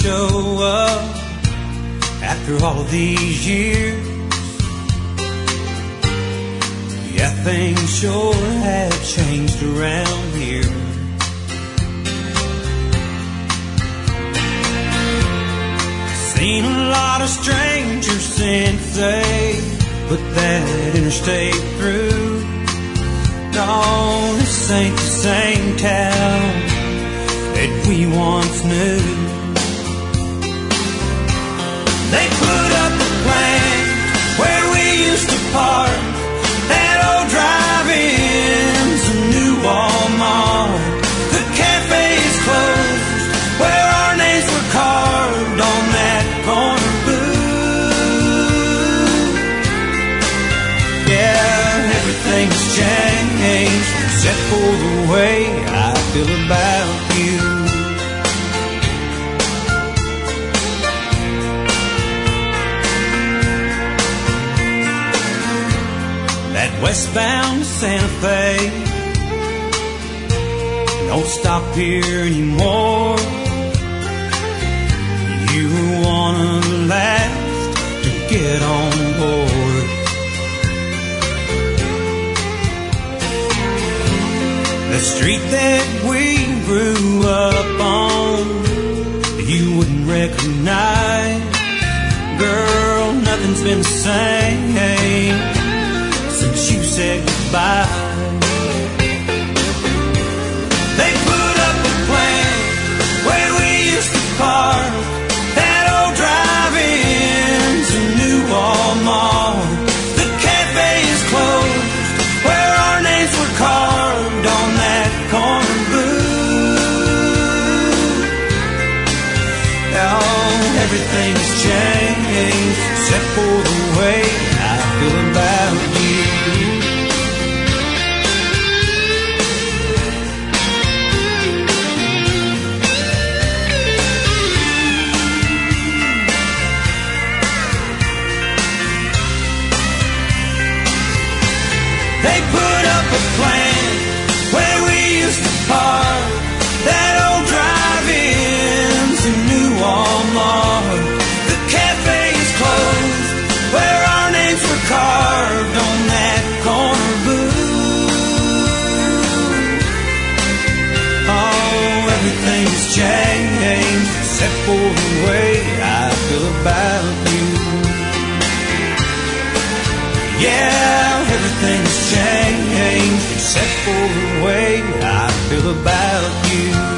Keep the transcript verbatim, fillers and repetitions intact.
show up after all of these years. Yeah, things sure have changed around here. Seen a lot of strangers since they put that interstate through. No, this ain't the same town that we once knew. They put up a plant where we used to park, that old drive-in's a new Walmart. The cafe's closed where our names were carved on that corner booth. Yeah, everything's changed except for the way I feel about you. That westbound Santa Fe don't stop here anymore. You were one of the last to get on board. The street that we grew up on, you wouldn't recognize. Girl, nothing's been the same since you said goodbye. They put up a plant where we used to park, that old drive-in's a new Walmart. The cafe is closed where our names were carved on that corner booth. Oh, everything's changed except for the way I feel about you. They put up a plant where we used to park, that old drive-in's a new Walmart. The cafe is closed where our names were carved on that corner booth. Oh, everything's changed except for the way I feel about you. Yeah, everything's changed except for the way I feel about you.